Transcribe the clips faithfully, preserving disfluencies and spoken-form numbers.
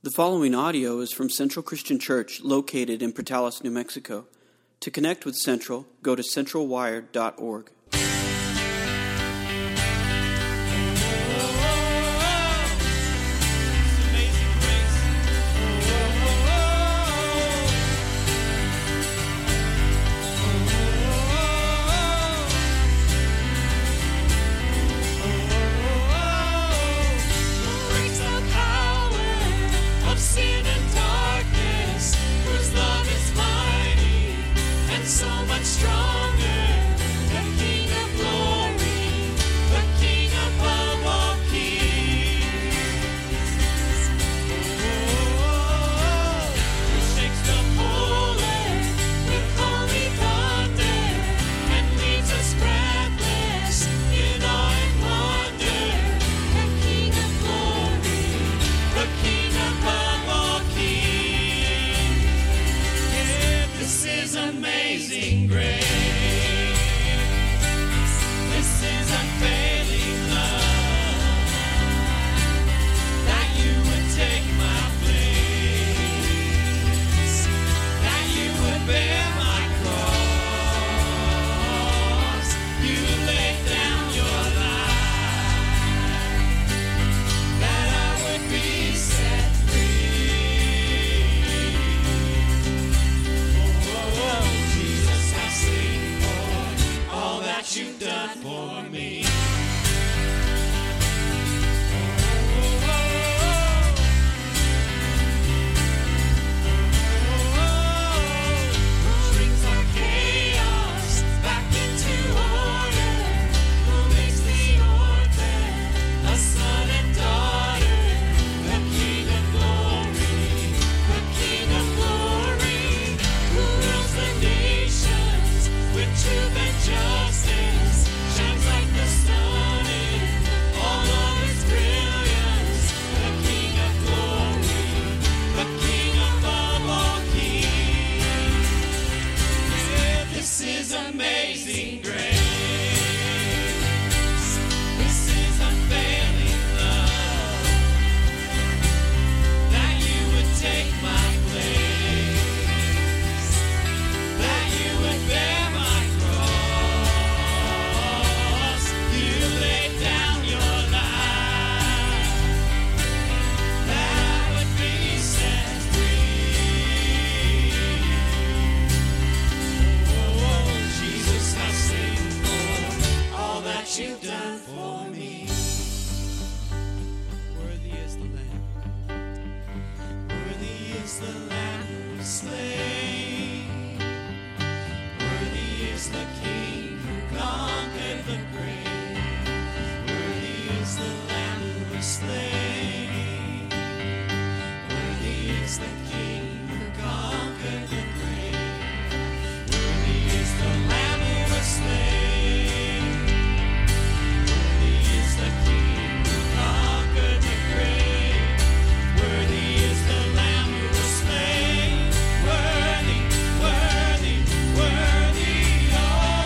The following audio is from Central Christian Church located in Portales, New Mexico. To connect with Central, go to central wired dot org. Worthy, worthy, worthy, oh.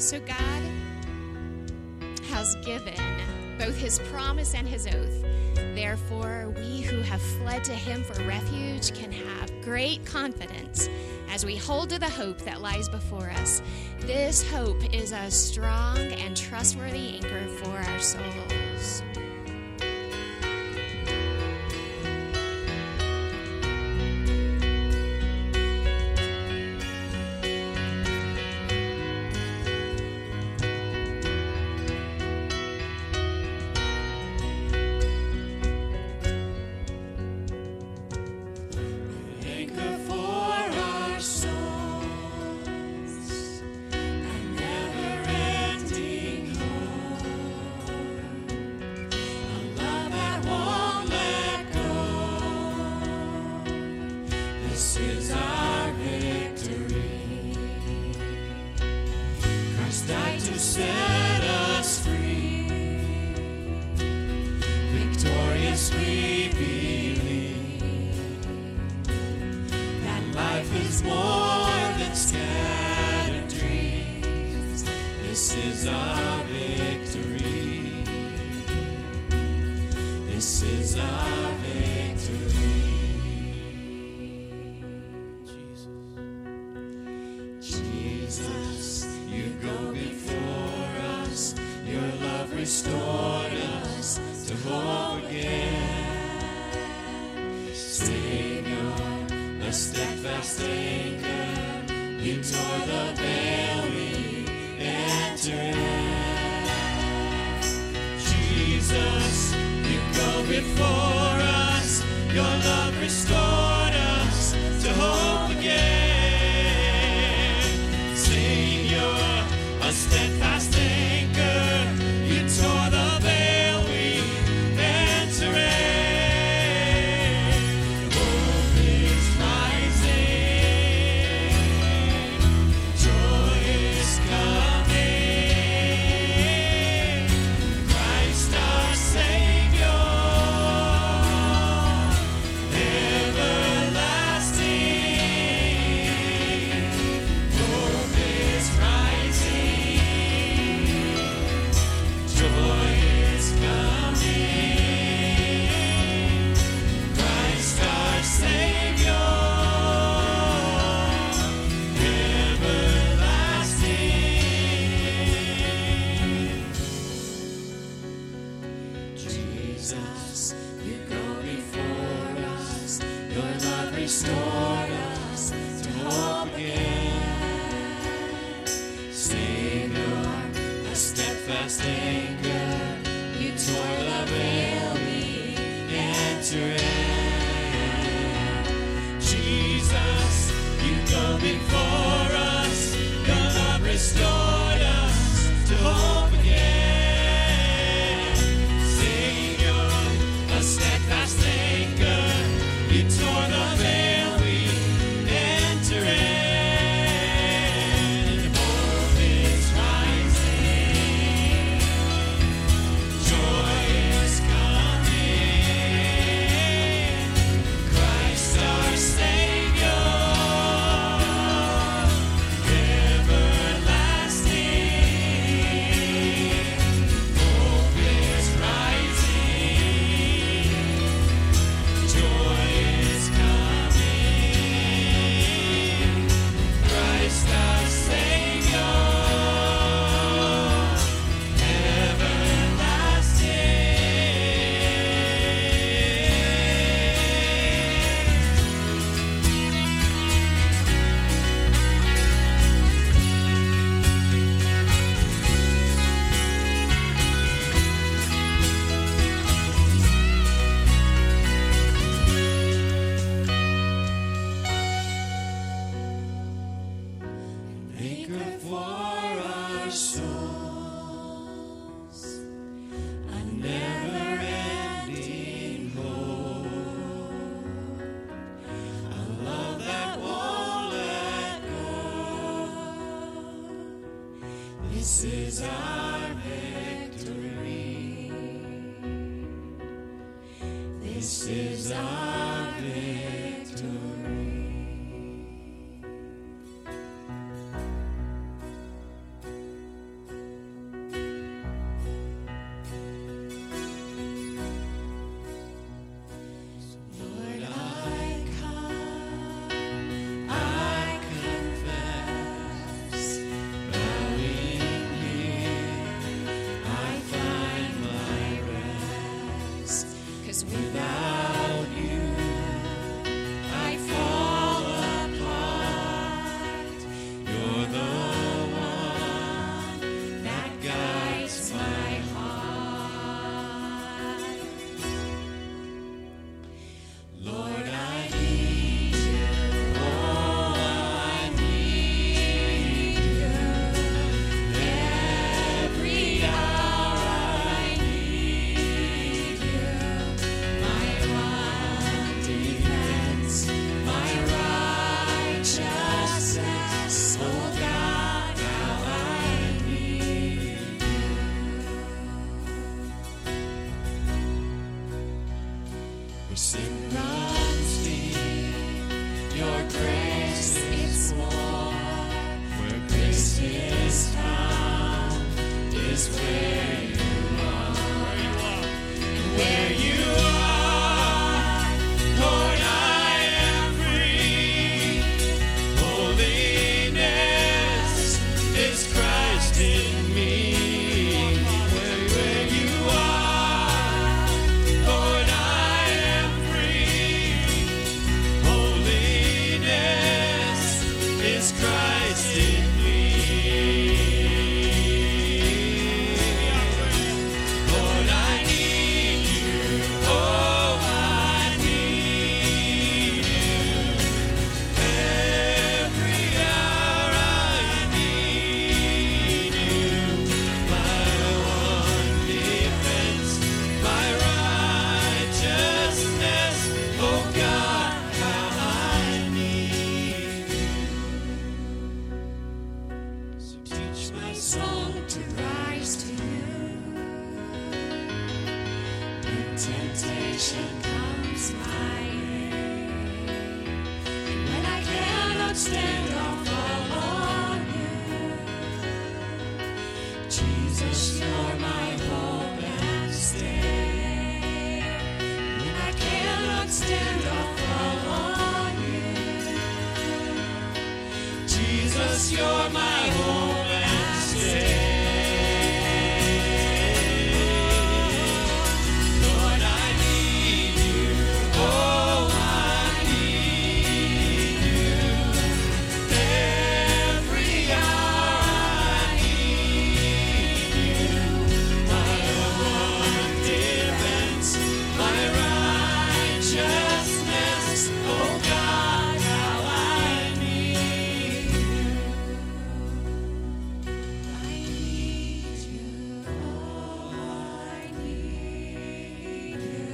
So God has given both his promise and his oath. Therefore, we who have fled to him for refuge can have great confidence as we hold to the hope that lies before us. This hope is a strong and trustworthy anchor for our souls. Restored us to hope again. Savior, a steadfast anchor, you tore the veil we enter in. Jesus, you go before us, your love restored us to hope again. Savior, a steadfast anchor, you tore the veil we enter in. Hope is rising, joy is coming. Christ our Savior, everlasting. Hope is rising, joy is coming. Christ our Savior, everlasting. Jesus, you go before us, your love restored us to hope again. Savior, a steadfast anchor, you tore the veil we enter in. Jesus, you go before us, your love restored us to hope again. Savior, a steadfast anchor, you tore the veil we enter in. Hope is rising, joy is coming. Christ our Savior, everlasting. Hope is rising, joy is coming. Christ our Savior, anchor for our souls, a never-ending hope, a love that won't let go. This is our victory. This is our victory. runs deep. Your grace is more. Where grace is found is where you are. Where you are, Lord, I am free. Holiness is Christ in me. Where, where you are, Lord, I am free. Holiness is Christ in me. Lord, I need you. Oh, I need you. Every hour I need you. My one defense, my righteousness. Oh God, how I need you. So teach my soul to rise to you. When temptation comes my way, and when I cannot stand, I'll fall on you. Jesus, you're my hope and stay. When I cannot stand, I'll fall on you. Jesus, you're my hope and stay. Lord, I need you. Oh, I need you. Every hour I need you. My one defense, my righteousness. Oh God, how I need you. I need you. Oh, I need you.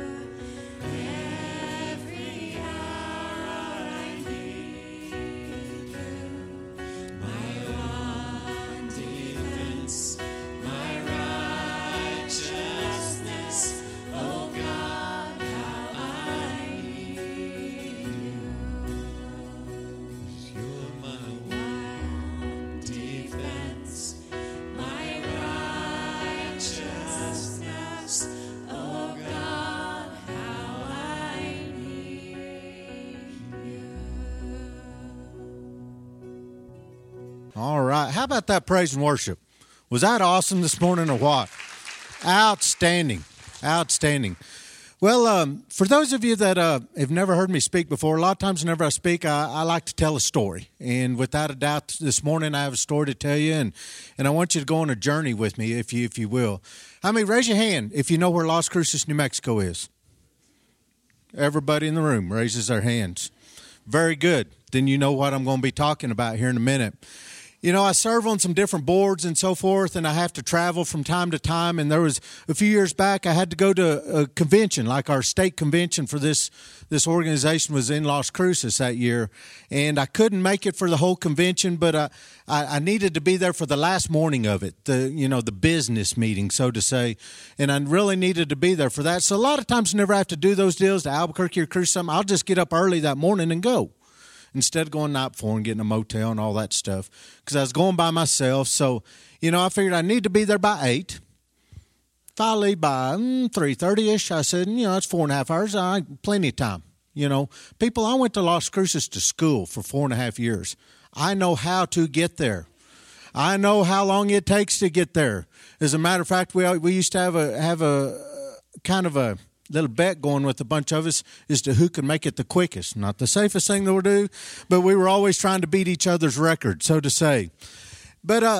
Every hour I need you. My one defense, my righteousness. Oh God, how I need you. You're my one defense, my righteousness. Oh God, how I need you. All right. How about that praise and worship? Was that awesome this morning or what? Outstanding. Outstanding. Well, um, for those of you that uh, have never heard me speak before, a lot of times whenever I speak, I, I like to tell a story. And without a doubt, this morning I have a story to tell you, and, and I want you to go on a journey with me, if you if you will. I mean, raise your hand if you know where Las Cruces, New Mexico is. Everybody in the room raises their hands. Very good. Then you know what I'm going to be talking about here in a minute. You know, I serve on some different boards and so forth, and I have to travel from time to time. And there was a few years back, I had to go to a convention, like our state convention for this this organization was in Las Cruces that year. And I couldn't make it for the whole convention, but I, I, I needed to be there for the last morning of it, the you know, the business meeting, so to say. And I really needed to be there for that. So a lot of times whenever I have to do those deals to Albuquerque or Cruces, something, I'll just get up early that morning and go, instead of going night before and getting a motel and all that stuff, because I was going by myself. So, you know, I figured I need to be there by eight. If I leave by mm, three thirty-ish, I said, you know, that's four and a half hours. I plenty of time. You know, people, I went to Las Cruces to school for four and a half years. I know how to get there. I know how long it takes to get there. As a matter of fact, we we used to have a have a kind of a little bet going with a bunch of us as to who can make it the quickest. Not the safest thing that we'll do, but we were always trying to beat each other's record, so to say. But uh,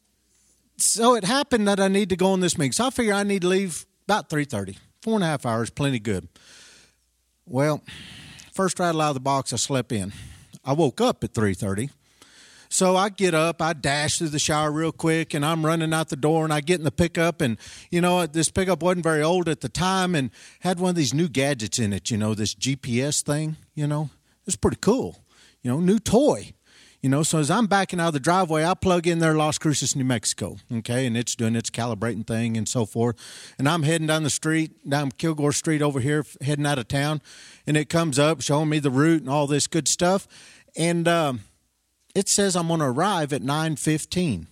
so it happened that I need to go on this meeting. So I figure I need to leave about three thirty. Four and a half hours, plenty good. Well, first rattle out of the box, I slept in. I woke up at three thirty. So I get up, I dash through the shower real quick, and I'm running out the door, and I get in the pickup, and, you know, this pickup wasn't very old at the time and had one of these new gadgets in it, you know, this G P S thing, you know. It was pretty cool, you know, new toy. You You know, so as I'm backing out of the driveway, I plug in there Las Cruces, New Mexico, okay, and it's doing its calibrating thing and so forth. And I'm heading down the street, down Kilgore Street over here, heading out of town, and it comes up showing me the route and all this good stuff. And um, it says I'm going to arrive at nine fifteen.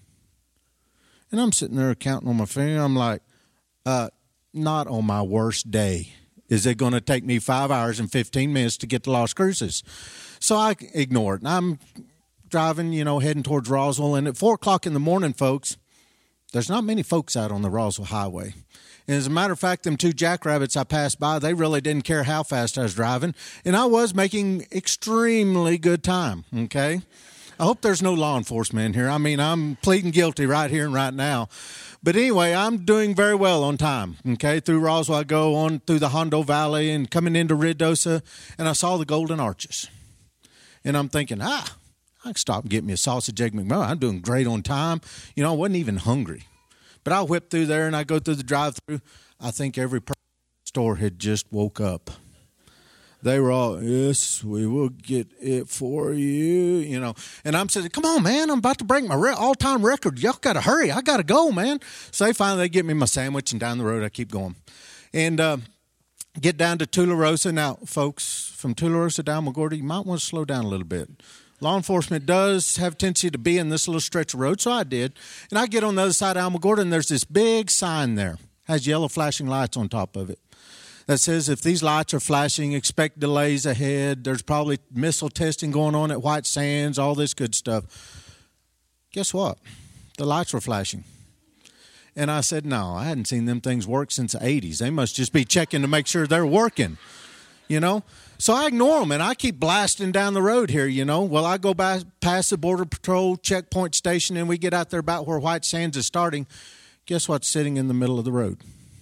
And I'm sitting there counting on my finger. I'm like, uh, not on my worst day. Is it going to take me five hours and fifteen minutes to get to Las Cruces? So I ignore it. And I'm driving, you know, heading towards Roswell. And at four o'clock in the morning, folks, there's not many folks out on the Roswell Highway. And as a matter of fact, them two jackrabbits I passed by, they really didn't care how fast I was driving. And I was making extremely good time, okay? I hope there's no law enforcement in here. I mean, I'm pleading guilty right here and right now. But anyway, I'm doing very well on time, okay? Through Roswell, I go on through the Hondo Valley and coming into Ruidoso, and I saw the Golden Arches. And I'm thinking, ah, I can stop and get me a sausage, egg McMuffin. I'm doing great on time. You know, I wasn't even hungry. But I whip through there, and I go through the drive-thru. I think every person in the store had just woke up. They were all, yes, we will get it for you, you know. And I'm saying, come on, man, I'm about to break my re- all-time record. Y'all got to hurry. I got to go, man. So they finally they get me my sandwich, and down the road I keep going. And uh, get down to Tularosa. Now, folks, from Tularosa down Alamogordo, you might want to slow down a little bit. Law enforcement does have a tendency to be in this little stretch of road, so I did. And I get on the other side of Alamogordo, and there's this big sign there. Has yellow flashing lights on top of it. That says if these lights are flashing, expect delays ahead. There's probably missile testing going on at White Sands, all this good stuff. Guess what? The lights were flashing. And I said, no, I hadn't seen them things work since the eighties. They must just be checking to make sure they're working, you know. So I ignore them, and I keep blasting down the road here, you know. Well, I go by, past the Border Patrol checkpoint station, and we get out there about where White Sands is starting. Guess what's sitting in the middle of the road?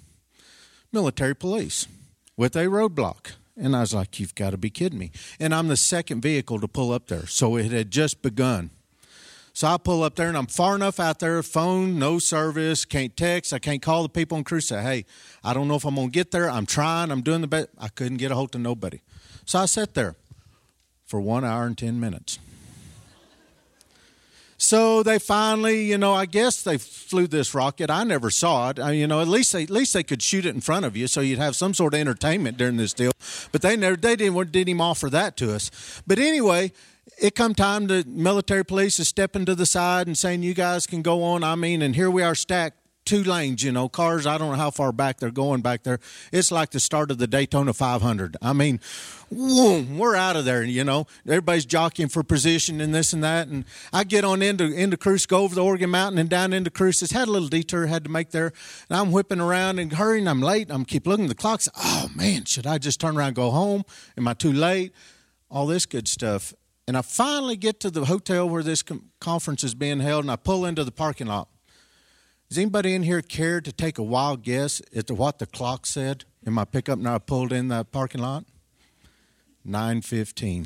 Military police with a roadblock. And I was like, you've got to be kidding me. And I'm the second vehicle to pull up there. So it had just begun. So I pull up there, and I'm far enough out there, phone, no service, can't text. I can't call the people on crew, say, hey, I don't know if I'm going to get there. I'm trying. I'm doing the best. I couldn't get a hold of nobody. So I sat there for one hour and ten minutes. So they finally, you know, I guess they flew this rocket. I never saw it. I, you know, at least they, at least they could shoot it in front of you, so you'd have some sort of entertainment during this deal. But they never, they didn't, didn't even offer that to us. But anyway, it come time to military police is stepping to the side and saying, you guys can go on. I mean, and here we are stacked. Two lanes, you know, cars, I don't know how far back they're going back there. It's like the start of the Daytona five hundred. I mean, whoom, we're out of there, you know. Everybody's jockeying for position and this and that. And I get on into, into Cruces, go over the Oregon Mountain and down into Cruces. Had a little detour had to make there. And I'm whipping around and hurrying. I'm late. I'm keep looking at the clock. Oh, man, should I just turn around and go home? Am I too late? All this good stuff. And I finally get to the hotel where this conference is being held, and I pull into the parking lot. Does anybody in here care to take a wild guess at the, what the clock said in my pickup when I pulled in the parking lot? nine fifteen.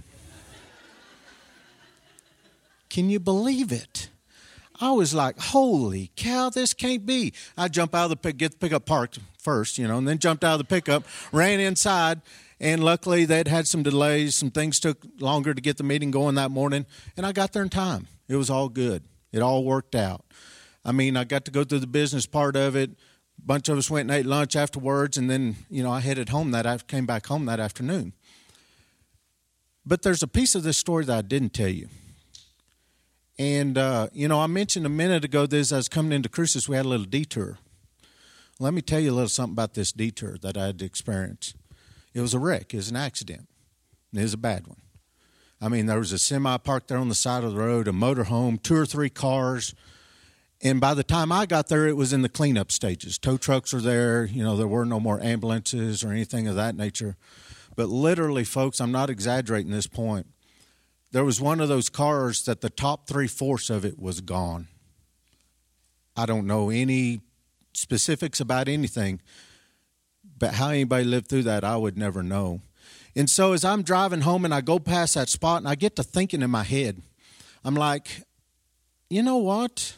Can you believe it? I was like, holy cow, this can't be. I jump out of the pick, get the pickup parked first, you know, and then jumped out of the pickup, ran inside, and luckily they'd had some delays. Some things took longer to get the meeting going that morning, and I got there in time. It was all good. It all worked out. I mean, I got to go through the business part of it. A bunch of us went and ate lunch afterwards, and then, you know, I headed home that I came back home that afternoon. But there's a piece of this story that I didn't tell you. And, uh, you know, I mentioned a minute ago that as I was coming into Cruces, we had a little detour. Let me tell you a little something about this detour that I had experienced. It was a wreck. It was an accident. And it was a bad one. I mean, there was a semi parked there on the side of the road, a motorhome, two or three cars. And by the time I got there, it was in the cleanup stages. Tow trucks were there. You know, there were no more ambulances or anything of that nature. But literally, folks, I'm not exaggerating this point. There was one of those cars that the top three-fourths of it was gone. I don't know any specifics about anything, but how anybody lived through that, I would never know. And so as I'm driving home and I go past that spot and I get to thinking in my head, I'm like, you know what?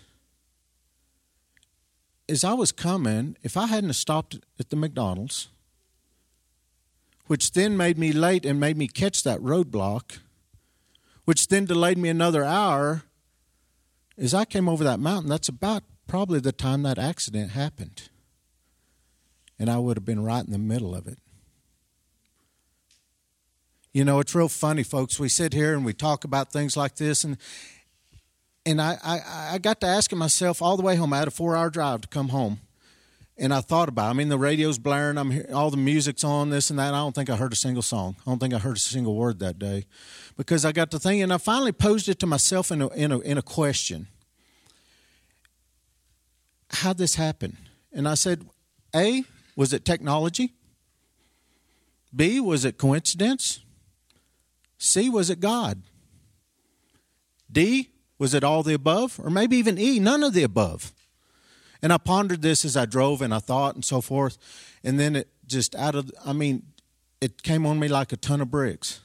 As I was coming, if I hadn't stopped at the McDonald's, which then made me late and made me catch that roadblock, which then delayed me another hour. As I came over that mountain, that's about probably the time that accident happened. And I would have been right in the middle of it. You know, it's real funny, folks. We sit here and we talk about things like this, and and I, I, I got to asking myself all the way home. I had a four-hour drive to come home, and I thought about it. I mean, the radio's blaring. I'm hearing, all the music's on, this and that. I don't think I heard a single song. I don't think I heard a single word that day, because I got to thinking, and I finally posed it to myself in a, in a, in a question. How'd this happen? And I said, A, was it technology? B, was it coincidence? C, was it God? D, was it all the above? Or maybe even E, none of the above. And I pondered this as I drove, and I thought and so forth. And then it just out of, I mean, it came on me like a ton of bricks.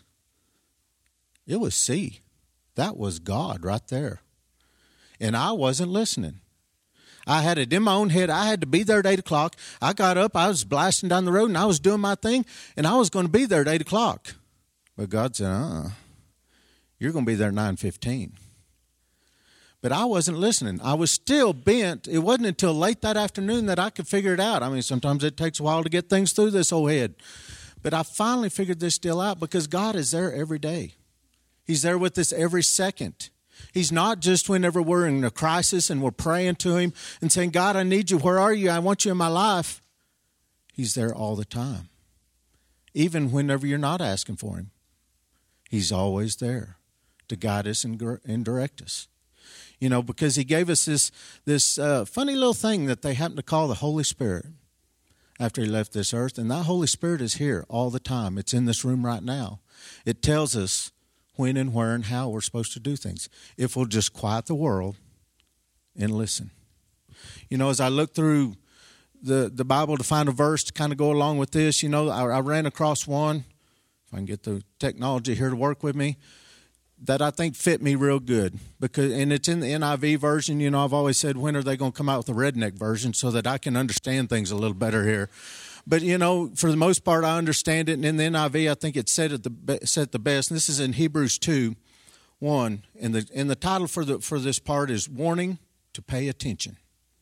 It was C. That was God right there. And I wasn't listening. I had it in my own head. I had to be there at eight o'clock. I got up. I was blasting down the road, and I was doing my thing, and I was going to be there at eight o'clock. But God said, uh-uh, you're going to be there at nine fifteen. But I wasn't listening. I was still bent. It wasn't until late that afternoon that I could figure it out. I mean, sometimes it takes a while to get things through this old head. But I finally figured this deal out, because God is there every day. He's there with us every second. He's not just whenever we're in a crisis and we're praying to Him and saying, God, I need you. Where are you? I want you in my life. He's there all the time. Even whenever you're not asking for Him. He's always there to guide us and direct us. You know, because He gave us this, this uh, funny little thing that they happen to call the Holy Spirit after He left this earth. And that Holy Spirit is here all the time. It's in this room right now. It tells us when and where and how we're supposed to do things, if we'll just quiet the world and listen. You know, as I look through the, the Bible to find a verse to kind of go along with this, you know, I, I ran across one, if I can get the technology here to work with me, that I think fit me real good. Because, and it's in the N I V version. You know, I've always said, when are they going to come out with a redneck version so that I can understand things a little better here? But, you know, for the most part, I understand it. And in the N I V, I think it said it the, said the best. And this is in Hebrews two, one. And the, and the title for, the, for this part is Warning to Pay Attention.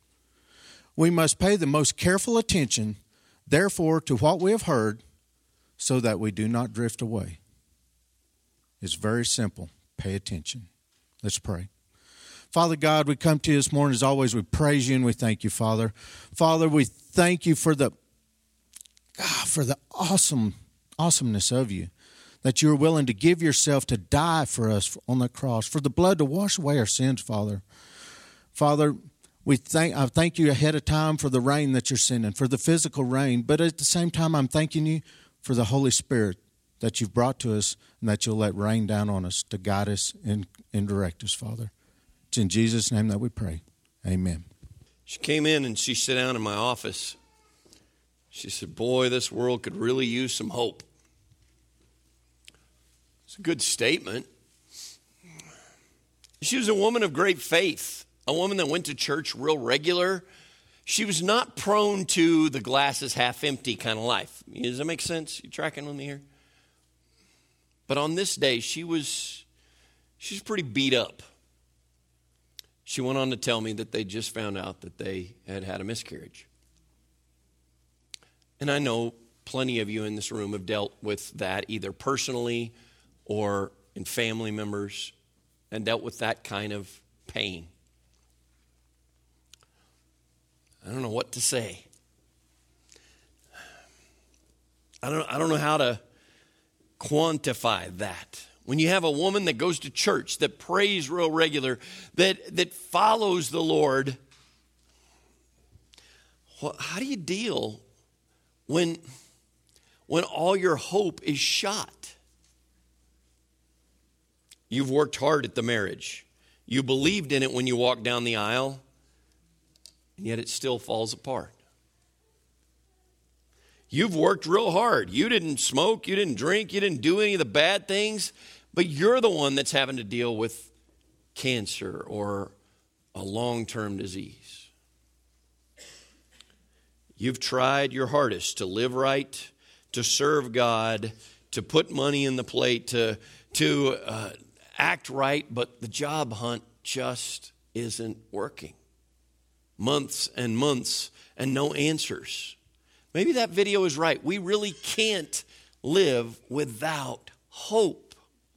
We must pay the most careful attention, therefore, to what we have heard, so that we do not drift away. It's very simple. Pay attention. Let's pray. Father God, we come to you this morning. As always, we praise you and we thank you, Father. Father, we thank you for the God, for the awesome awesomeness of you, that you're willing to give yourself to die for us on the cross, for the blood to wash away our sins, Father. Father, we thank I thank you ahead of time for the rain that you're sending, for the physical rain, but at the same time, I'm thanking you for the Holy Spirit that you've brought to us and that you'll let rain down on us to guide us and, and direct us, Father. It's in Jesus' name that we pray. Amen. She came in and she sat down in my office. She said, boy, this world could really use some hope. It's a good statement. She was a woman of great faith, a woman that went to church real regular. She was not prone to the glass is half empty kind of life. Does that make sense? You tracking with me here? But on this day, she was, she was pretty beat up. She went on to tell me that they just found out that they had had a miscarriage. And I know plenty of you in this room have dealt with that either personally or in family members and dealt with that kind of pain. I don't know what to say. I don't, I don't know how to quantify that. When you have a woman that goes to church, that prays real regular, that, that follows the Lord, well, how do you deal when, when all your hope is shot? You've worked hard at the marriage. You believed in it when you walked down the aisle, and yet it still falls apart. You've worked real hard. You didn't smoke, you didn't drink, you didn't do any of the bad things, but you're the one that's having to deal with cancer or a long-term disease. You've tried your hardest to live right, to serve God, to put money in the plate, to, to uh, act right, but the job hunt just isn't working. Months and months and no answers. Maybe that video is right. We really can't live without hope.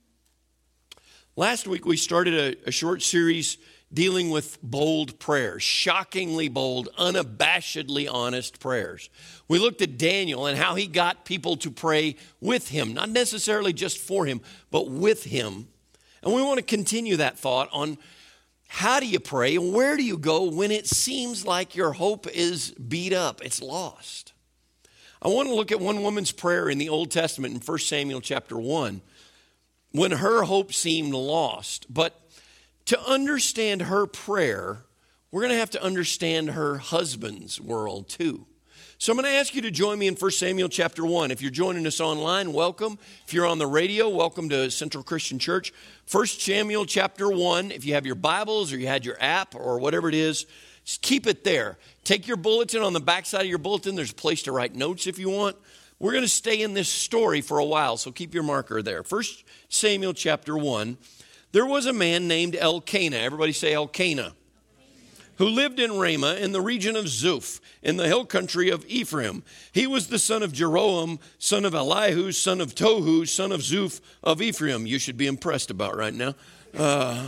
Last week we started a, a short series dealing with bold prayers, shockingly bold, unabashedly honest prayers. We looked at Daniel and how he got people to pray with him, not necessarily just for him, but with him. And we want to continue that thought on how do you pray and where do you go when it seems like your hope is beat up, it's lost. I want to look at one woman's prayer in the Old Testament in First Samuel chapter one, when her hope seemed lost. But to understand her prayer, we're going to have to understand her husband's world too. So I'm going to ask you to join me in First Samuel chapter one. If you're joining us online, welcome. If you're on the radio, welcome to Central Christian Church. First Samuel chapter one, if you have your Bibles or you had your app or whatever it is, just keep it there. Take your bulletin. On the backside of your bulletin, there's a place to write notes if you want. We're going to stay in this story for a while, so keep your marker there. First Samuel chapter one. There was a man named Elkanah, everybody say Elkanah, who lived in Ramah in the region of Zuph, in the hill country of Ephraim. He was the son of Jeroham, son of Elihu, son of Tohu, son of Zuph of Ephraim. You should be impressed about right now. Uh,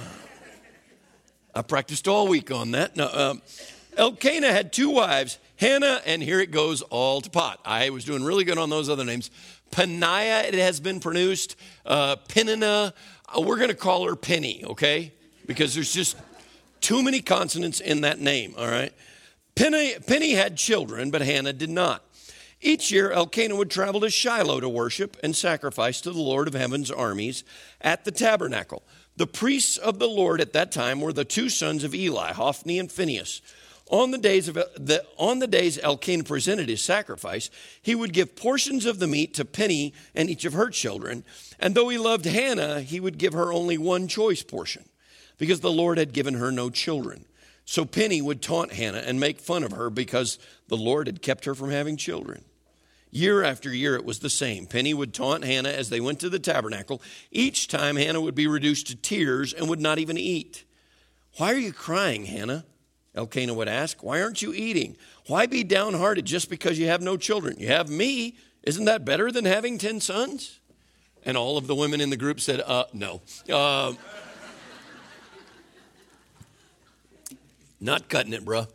I practiced all week on that. Now, uh, Elkanah had two wives, Hannah, and here it goes all to pot. I was doing really good on those other names. Peninnah, it has been pronounced. Uh, Peninnah, uh, we're going to call her Penny, okay? Because there's just too many consonants in that name, all right? Penny, Penny had children, but Hannah did not. Each year, Elkanah would travel to Shiloh to worship and sacrifice to the Lord of heaven's armies at the tabernacle. The priests of the Lord at that time were the two sons of Eli, Hophni and Phinehas. On the days of the on the days Elkanah presented his sacrifice, he would give portions of the meat to Penny and each of her children. And though he loved Hannah, he would give her only one choice portion, because the Lord had given her no children. So Penny would taunt Hannah and make fun of her because the Lord had kept her from having children. Year after year, it was the same. Penny would taunt Hannah as they went to the tabernacle. Each time, Hannah would be reduced to tears and would not even eat. "Why are you crying, Hannah?" Elkanah would ask. "Why aren't you eating? Why be downhearted just because you have no children? You have me. Isn't that better than having ten sons?" And all of the women in the group said, uh, no. Uh, not cutting it, bruh.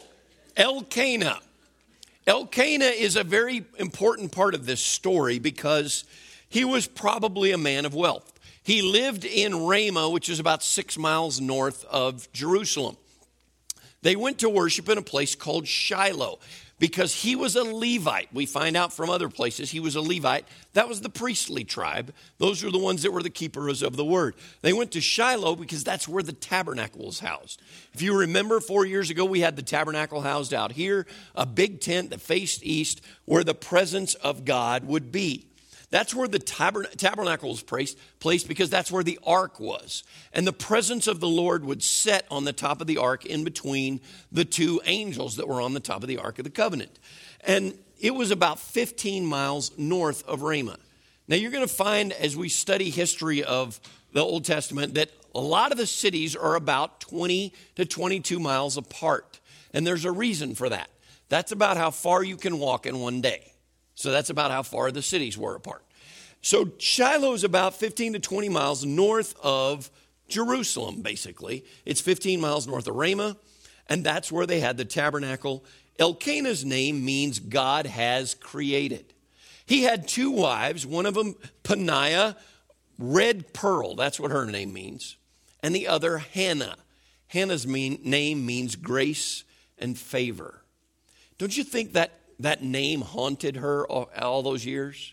Elkanah. Elkanah is a very important part of this story because he was probably a man of wealth. He lived in Ramah, which is about six miles north of Jerusalem. They went to worship in a place called Shiloh because he was a Levite. We find out from other places he was a Levite. That was the priestly tribe. Those were the ones that were the keepers of the word. They went to Shiloh because that's where the tabernacle was housed. If you remember, four years ago, we had the tabernacle housed out here, a big tent that faced east where the presence of God would be. That's where the tabern- tabernacle was placed, placed because that's where the ark was. And the presence of the Lord would set on the top of the ark in between the two angels that were on the top of the Ark of the Covenant. And it was about fifteen miles north of Ramah. Now you're going to find as we study history of the Old Testament that a lot of the cities are about twenty to twenty-two miles apart. And there's a reason for that. That's about how far you can walk in one day. So that's about how far the cities were apart. So Shiloh is about fifteen to twenty miles north of Jerusalem, basically. It's fifteen miles north of Ramah, and that's where they had the tabernacle. Elkanah's name means God has created. He had two wives, one of them Peninnah, red pearl, that's what her name means, and the other Hannah. Hannah's mean, name means grace and favor. Don't you think that that name haunted her all, all those years?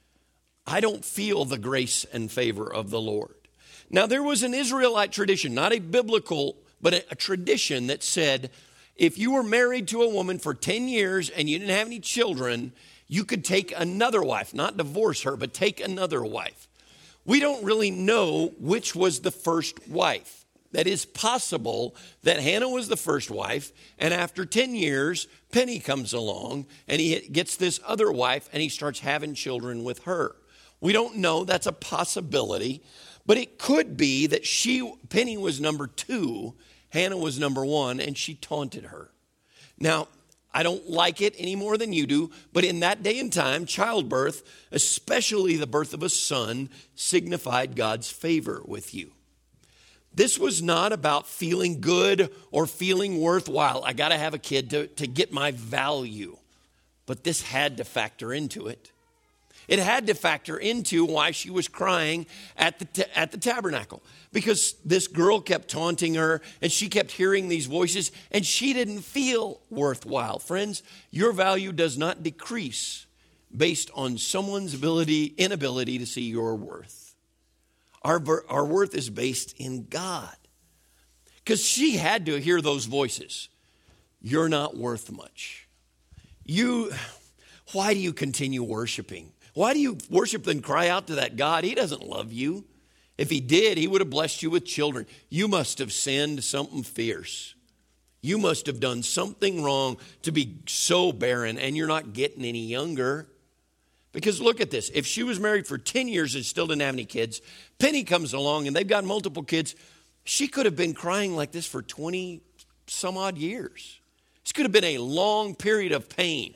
I don't feel the grace and favor of the Lord. Now, there was an Israelite tradition, not a biblical, but a, a tradition that said if you were married to a woman for ten years and you didn't have any children, you could take another wife, not divorce her, but take another wife. We don't really know which was the first wife. That is possible that Hannah was the first wife, and after ten years, Penny comes along, and he gets this other wife, and he starts having children with her. We don't know. That's a possibility. But it could be that she, Penny was number two, Hannah was number one, and she taunted her. Now, I don't like it any more than you do, but in that day and time, childbirth, especially the birth of a son, signified God's favor with you. This was not about feeling good or feeling worthwhile. I got to have a kid to, to get my value. But this had to factor into it. It had to factor into why she was crying at the ta- at the tabernacle. Because this girl kept taunting her and she kept hearing these voices and she didn't feel worthwhile. Friends, your value does not decrease based on someone's ability, inability to see your worth. Our, our worth is based in God. Because she had to hear those voices. You're not worth much. You, why do you continue worshiping? Why do you worship and cry out to that God? He doesn't love you. If he did, he would have blessed you with children. You must have sinned something fierce. You must have done something wrong to be so barren, and you're not getting any younger. Because look at this. If she was married for ten years and still didn't have any kids, Penny comes along and they've got multiple kids. She could have been crying like this for twenty some odd years. This could have been a long period of pain.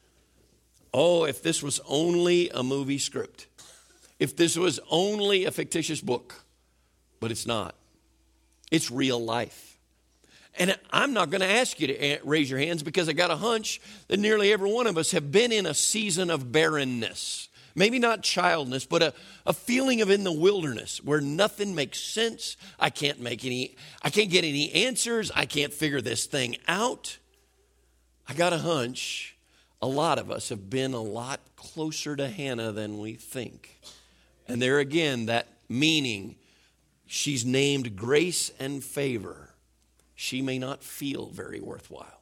Oh, if this was only a movie script. If this was only a fictitious book. But it's not. It's real life. And I'm not going to ask you to raise your hands because I got a hunch that nearly every one of us have been in a season of barrenness. Maybe not childness, but a, a feeling of in the wilderness where nothing makes sense. I can't make any, I can't get any answers. I can't figure this thing out. I got a hunch. A lot of us have been a lot closer to Hannah than we think. And there again, that meaning, she's named grace and favor. She may not feel very worthwhile.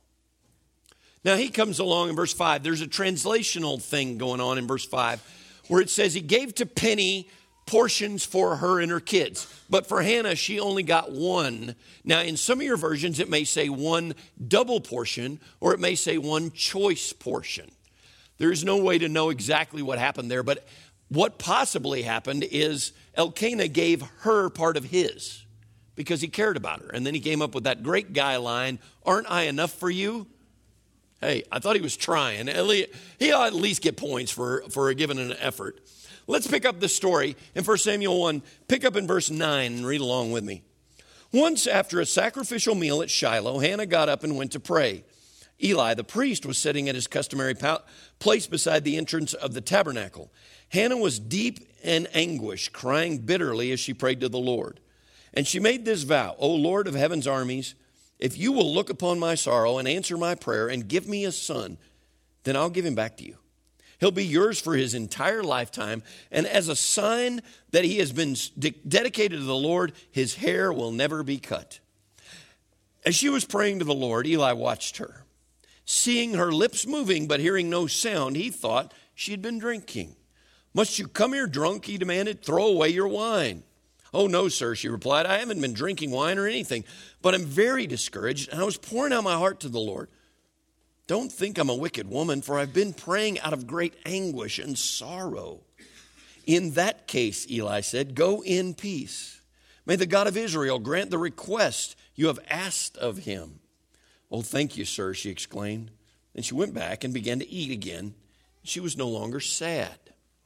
Now he comes along in verse five. There's a translational thing going on in verse five where it says he gave to Penny portions for her and her kids. But for Hannah, she only got one. Now, in some of your versions, it may say one double portion, or it may say one choice portion. There's no way to know exactly what happened there, but what possibly happened is Elkanah gave her part of his because he cared about her. And then he came up with that great guy line, aren't I enough for you? Hey, I thought he was trying. He ought at least get points for, for giving an effort. Let's pick up the story in First Samuel one. Pick up in verse nine and read along with me. Once after a sacrificial meal at Shiloh, Hannah got up and went to pray. Eli, the priest, was sitting at his customary place beside the entrance of the tabernacle. Hannah was deep in anguish, crying bitterly as she prayed to the Lord. And she made this vow, O Lord of heaven's armies, if you will look upon my sorrow and answer my prayer and give me a son, then I'll give him back to you. He'll be yours for his entire lifetime, and as a sign that he has been de- dedicated to the Lord, his hair will never be cut. As she was praying to the Lord, Eli watched her. Seeing her lips moving but hearing no sound, he thought she had been drinking. Must you come here drunk, he demanded. Throw away your wine. Oh, no, sir, she replied. I haven't been drinking wine or anything, but I'm very discouraged, and I was pouring out my heart to the Lord. Don't think I'm a wicked woman, for I've been praying out of great anguish and sorrow. In that case, Eli said, go in peace. May the God of Israel grant the request you have asked of him. Oh, thank you, sir, she exclaimed. Then she went back and began to eat again. She was no longer sad.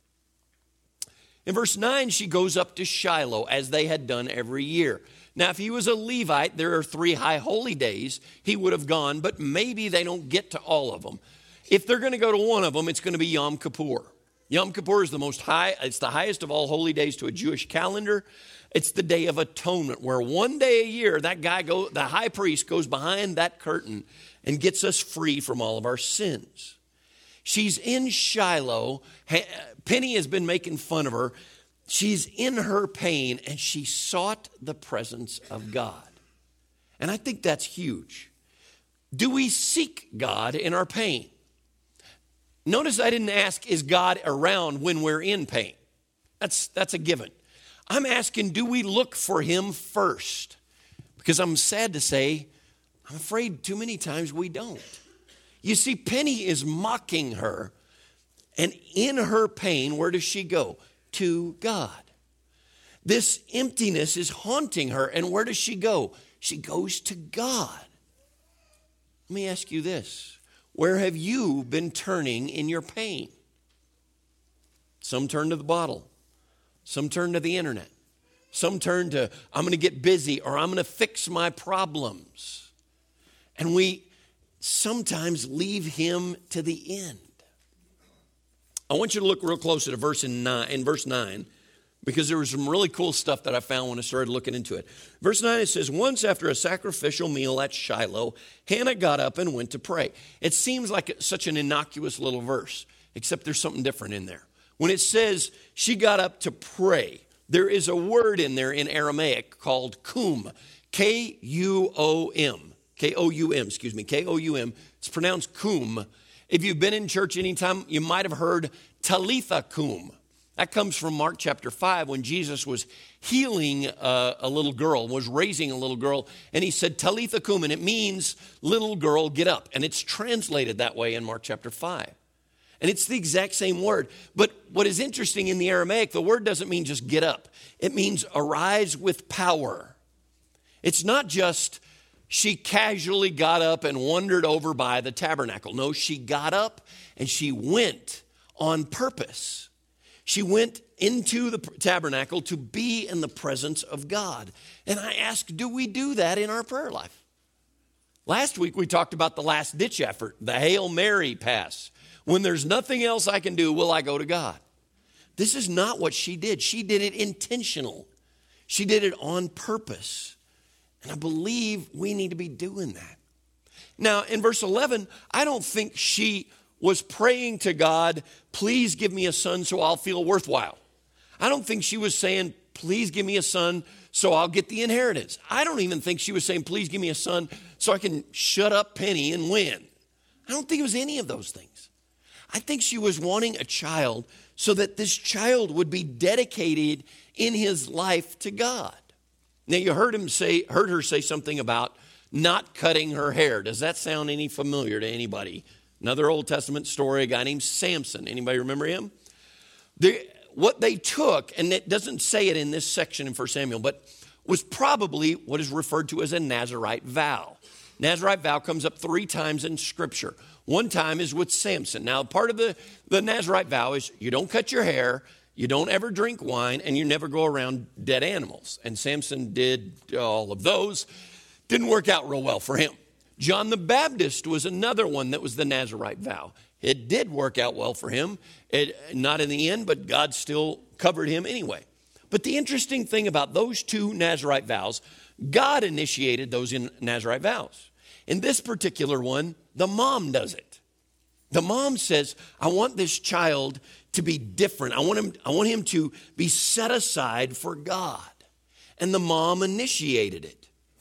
In verse nine, she goes up to Shiloh, as they had done every year. Now, if he was a Levite, there are three high holy days he would have gone, but maybe they don't get to all of them. If they're going to go to one of them, it's going to be Yom Kippur. Yom Kippur is the most high, it's the highest of all holy days to a Jewish calendar. It's the Day of Atonement, where one day a year, that guy, go, the high priest, goes behind that curtain and gets us free from all of our sins. She's in Shiloh. Penny has been making fun of her. She's in her pain, and she sought the presence of God. And I think that's huge. Do we seek God in our pain? Notice I didn't ask, is God around when we're in pain? That's, that's a given. I'm asking, do we look for him first? Because I'm sad to say, I'm afraid too many times we don't. You see, Penny is mocking her, and in her pain, where does she go? To God. This emptiness is haunting her. And where does she go? She goes to God. Let me ask you this. Where have you been turning in your pain? Some turn to the bottle. Some turn to the internet. Some turn to, I'm going to get busy, or I'm going to fix my problems. And we sometimes leave him to the end. I want you to look real close at a verse in, nine, in verse nine, because there was some really cool stuff that I found when I started looking into it. Verse nine, it says, once after a sacrificial meal at Shiloh, Hannah got up and went to pray. It seems like such an innocuous little verse, except there's something different in there. When it says she got up to pray, there is a word in there in Aramaic called kum, K U O M, K O U M, excuse me, K O U M. It's pronounced kum. If you've been in church anytime, you might have heard Talitha kum. That comes from Mark chapter five, when Jesus was healing a, a little girl, was raising a little girl, and he said Talitha kum, and it means little girl, get up. And it's translated that way in Mark chapter five. And it's the exact same word. But what is interesting in the Aramaic, the word doesn't mean just get up. It means arise with power. It's not just she casually got up and wandered over by the tabernacle. No, she got up and she went on purpose. She went into the tabernacle to be in the presence of God. And I ask, do we do that in our prayer life? Last week we talked about the last ditch effort, the Hail Mary pass. When there's nothing else I can do, will I go to God? This is not what she did. She did it intentional. She did it on purpose. And I believe we need to be doing that. Now, in verse eleven, I don't think she was praying to God, please give me a son so I'll feel worthwhile. I don't think she was saying, please give me a son so I'll get the inheritance. I don't even think she was saying, please give me a son so I can shut up Penny and win. I don't think it was any of those things. I think she was wanting a child so that this child would be dedicated in his life to God. Now, you heard him say, heard her say something about not cutting her hair. Does that sound any familiar to anybody? Another Old Testament story, a guy named Samson. Anybody remember him? The, what they took, and it doesn't say it in this section in First Samuel, but was probably what is referred to as a Nazirite vow. Nazirite vow comes up three times in Scripture. One time is with Samson. Now, part of the, the Nazirite vow is you don't cut your hair, you don't ever drink wine, and you never go around dead animals. And Samson did all of those. Didn't work out real well for him. John the Baptist was another one that was the Nazirite vow. It did work out well for him. It, not in the end, but God still covered him anyway. But the interesting thing about those two Nazirite vows, God initiated those in Nazirite vows. In this particular one, the mom does it. The mom says, I want this child to be different. I want him, I want him to be set aside for God. And the mom initiated it.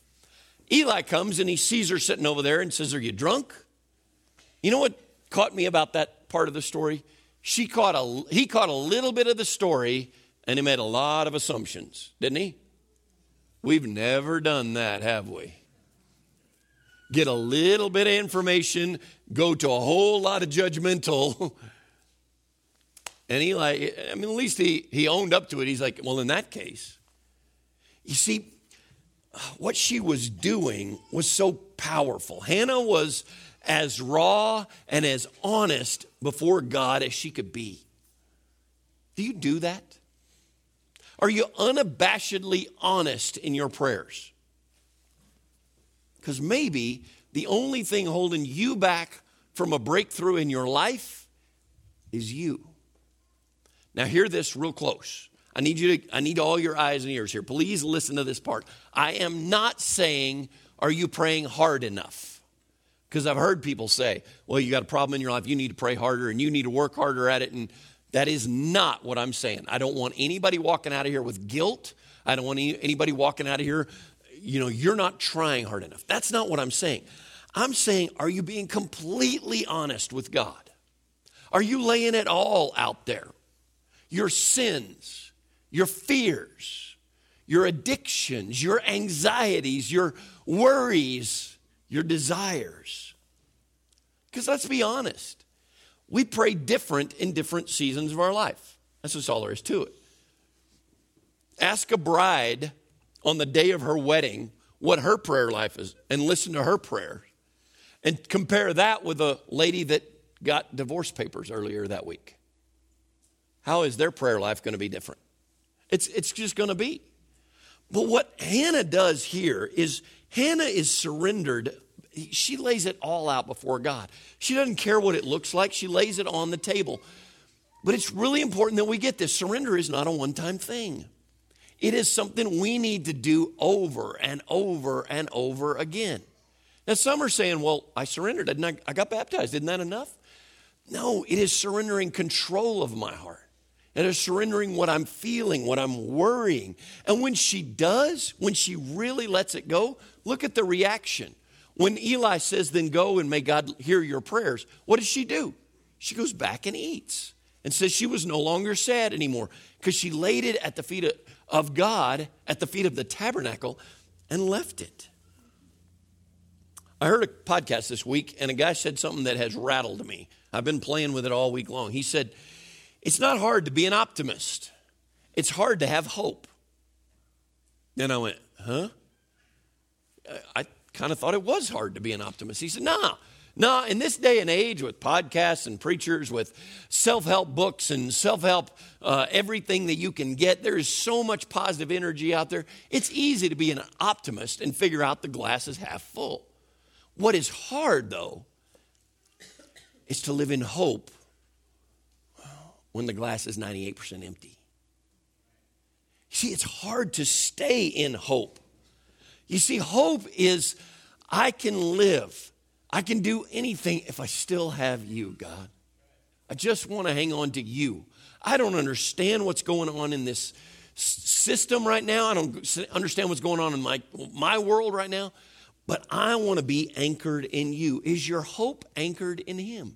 Eli comes and he sees her sitting over there and says, are you drunk? You know what caught me about that part of the story? She caught a, he caught a little bit of the story and he made a lot of assumptions, didn't he? We've never done that, have we? Get a little bit of information, go to a whole lot of judgmental. And Eli, I mean, at least he, he owned up to it. He's like, well, in that case, you see, what she was doing was so powerful. Hannah was as raw and as honest before God as she could be. Do you do that? Are you unabashedly honest in your prayers? Because maybe the only thing holding you back from a breakthrough in your life is you. Now hear this real close. I need you to, I need all your eyes and ears here. Please listen to this part. I am not saying, are you praying hard enough? Because I've heard people say, well, you got a problem in your life. You need to pray harder and you need to work harder at it. And that is not what I'm saying. I don't want anybody walking out of here with guilt. I don't want any, anybody walking out of here, you know, you're not trying hard enough. That's not what I'm saying. I'm saying, are you being completely honest with God? Are you laying it all out there? Your sins, your fears, your addictions, your anxieties, your worries, your desires. Because let's be honest, we pray different in different seasons of our life. That's just all there is to it. Ask a bride on the day of her wedding what her prayer life is and listen to her prayer. And compare that with a lady that got divorce papers earlier that week. How is their prayer life going to be different? It's, it's just going to be. But what Hannah does here is Hannah is surrendered. She lays it all out before God. She doesn't care what it looks like. She lays it on the table. But it's really important that we get this. Surrender is not a one-time thing. It is something we need to do over and over and over again. Now, some are saying, well, I surrendered. Didn't I, I got baptized. Isn't that enough? No, it is surrendering control of my heart. It is surrendering what I'm feeling, what I'm worrying. And when she does, when she really lets it go, look at the reaction. When Eli says, then go and may God hear your prayers, what does she do? She goes back and eats and says she was no longer sad anymore because she laid it at the feet of, of God, at the feet of the tabernacle, and left it. I heard a podcast this week, and a guy said something that has rattled me. I've been playing with it all week long. He said, it's not hard to be an optimist. It's hard to have hope. Then I went, huh? I kind of thought it was hard to be an optimist. He said, nah, nah, in this day and age with podcasts and preachers, with self-help books and self-help, uh, everything that you can get, there is so much positive energy out there. It's easy to be an optimist and figure out the glass is half full. What is hard, though, is to live in hope when the glass is ninety-eight percent empty. See, it's hard to stay in hope. You see, hope is I can live. I can do anything if I still have you, God. I just want to hang on to you. I don't understand what's going on in this system right now. I don't understand what's going on in my, my world right now. But I want to be anchored in you. Is your hope anchored in him?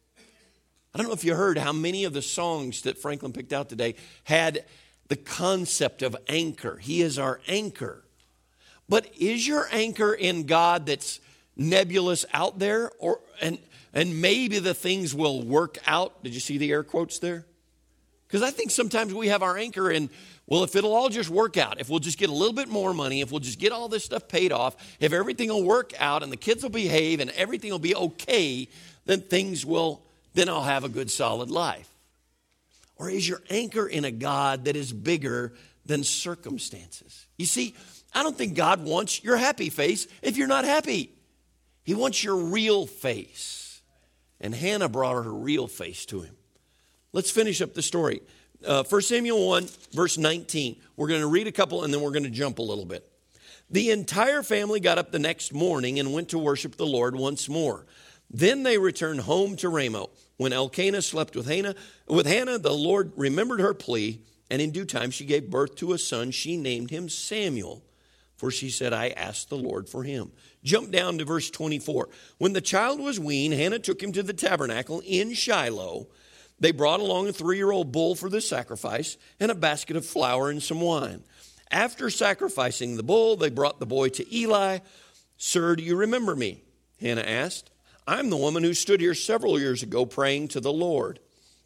I don't know if you heard how many of the songs that Franklin picked out today had the concept of anchor. He is our anchor. But is your anchor in God that's nebulous out there? Or and and maybe the things will work out? Did you see the air quotes there? Because I think sometimes we have our anchor in, well, if it'll all just work out, if we'll just get a little bit more money, if we'll just get all this stuff paid off, if everything will work out and the kids will behave and everything will be okay, then things will, then I'll have a good solid life. Or is your anchor in a God that is bigger than circumstances? You see, I don't think God wants your happy face if you're not happy. He wants your real face. And Hannah brought her real face to him. Let's finish up the story. Uh, First Samuel one, verse nineteen. We're going to read a couple and then we're going to jump a little bit. The entire family got up the next morning and went to worship the Lord once more. Then they returned home to Ramah. When Elkanah slept with Hannah, with Hannah, the Lord remembered her plea, and in due time she gave birth to a son. She named him Samuel, for she said, I asked the Lord for him. Jump down to verse twenty-four. When the child was weaned, Hannah took him to the tabernacle in Shiloh. They brought along a three-year-old bull for the sacrifice and a basket of flour and some wine. After sacrificing the bull, they brought the boy to Eli. Sir, do you remember me? Hannah asked. I'm the woman who stood here several years ago praying to the Lord.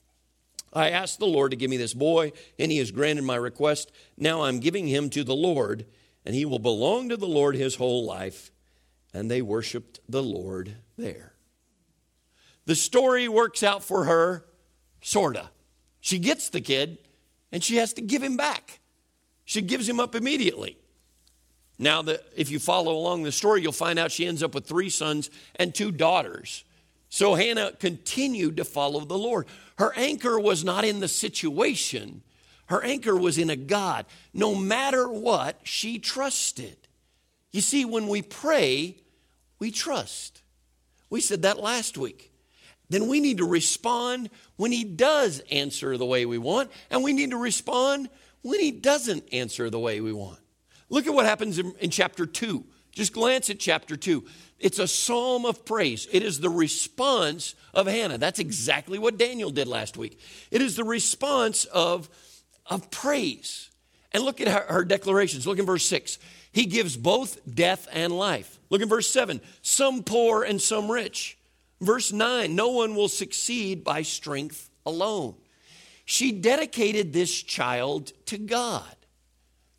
I asked the Lord to give me this boy, and he has granted my request. Now I'm giving him to the Lord, and he will belong to the Lord his whole life. And they worshiped the Lord there. The story works out for her. Sorta. She gets the kid and she has to give him back. She gives him up immediately. Now, the, if you follow along the story, you'll find out she ends up with three sons and two daughters. So Hannah continued to follow the Lord. Her anchor was not in the situation. Her anchor was in a God. No matter what, she trusted. You see, when we pray, we trust. We said that last week. Then we need to respond when he does answer the way we want, and we need to respond when he doesn't answer the way we want. Look at what happens in, in chapter two. Just glance at chapter two. It's a psalm of praise. It is the response of Hannah. That's exactly what Daniel did last week. It is the response of, of praise. And look at her, her declarations. Look in verse six. He gives both death and life. Look in verse seven. Some poor and some rich. Verse nine, no one will succeed by strength alone. She dedicated this child to God.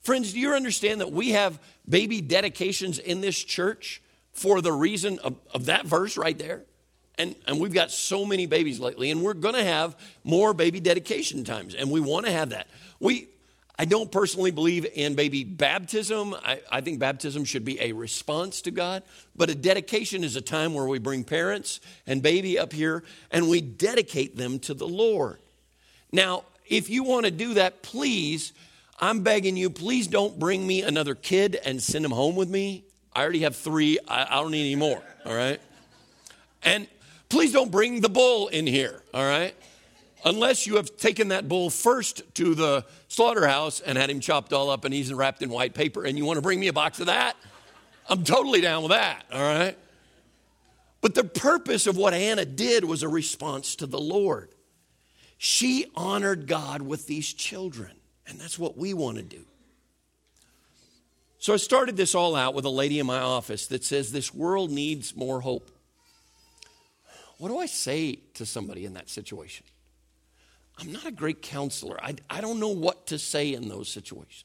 Friends, do you understand that we have baby dedications in this church for the reason of, of that verse right there? And, and we've got so many babies lately, and we're going to have more baby dedication times, and we want to have that. We, I don't personally believe in baby baptism. I, I think baptism should be a response to God, but a dedication is a time where we bring parents and baby up here, and we dedicate them to the Lord. Now, if you want to do that, please, I'm begging you, please don't bring me another kid and send him home with me. I already have three. I, I don't need any more, all right? And please don't bring the bull in here, all right? Unless you have taken that bull first to the slaughterhouse and had him chopped all up and he's wrapped in white paper and you want to bring me a box of that, I'm totally down with that, all right? But the purpose of what Hannah did was a response to the Lord. She honored God with these children, and that's what we want to do. So I started this all out with a lady in my office that says this world needs more hope. What do I say to somebody in that situation? I'm not a great counselor. I, I don't know what to say in those situations.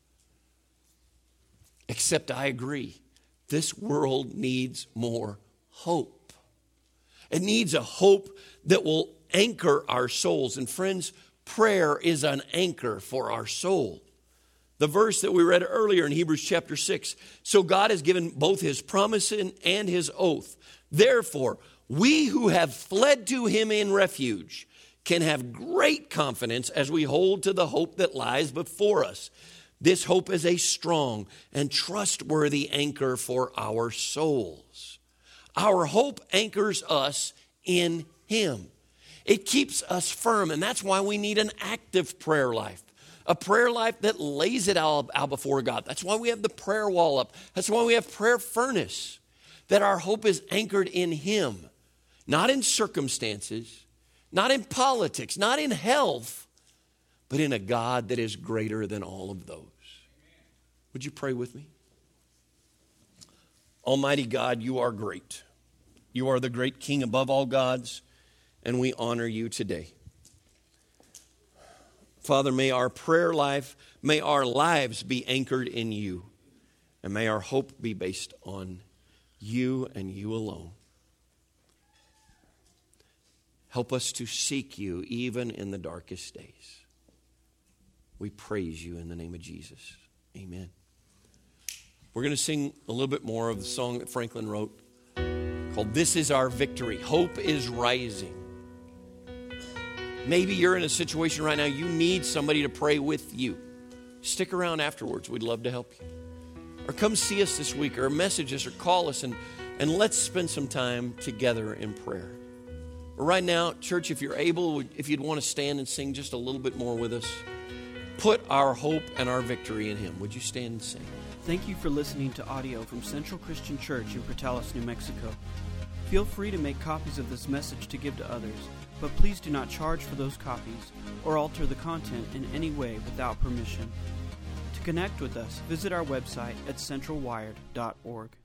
Except I agree. This world needs more hope. It needs a hope that will anchor our souls. And friends, prayer is an anchor for our soul. The verse that we read earlier in Hebrews chapter six. So God has given both his promise and his oath. Therefore, we who have fled to him in refuge can have great confidence as we hold to the hope that lies before us. This hope is a strong and trustworthy anchor for our souls. Our hope anchors us in him. It keeps us firm, and that's why we need an active prayer life. A prayer life that lays it all out before God. That's why we have the prayer wall up. That's why we have prayer furnace. That our hope is anchored in him. Not in circumstances, not in politics, not in health, but in a God that is greater than all of those. Would you pray with me? Almighty God, you are great. You are the great King above all gods, and we honor you today. Father, may our prayer life, may our lives be anchored in you, and may our hope be based on you and you alone. Help us to seek you even in the darkest days. We praise you in the name of Jesus. Amen. We're going to sing a little bit more of the song that Franklin wrote called This Is Our Victory. Hope is rising. Maybe you're in a situation right now, you need somebody to pray with you. Stick around afterwards. We'd love to help you. Or come see us this week, or message us, or call us, and, and let's spend some time together in prayer. Right now, church, if you're able, if you'd want to stand and sing just a little bit more with us, put our hope and our victory in him. Would you stand and sing? Thank you for listening to audio from Central Christian Church in Portales, New Mexico. Feel free to make copies of this message to give to others, but please do not charge for those copies or alter the content in any way without permission. To connect with us, visit our website at central wired dot org.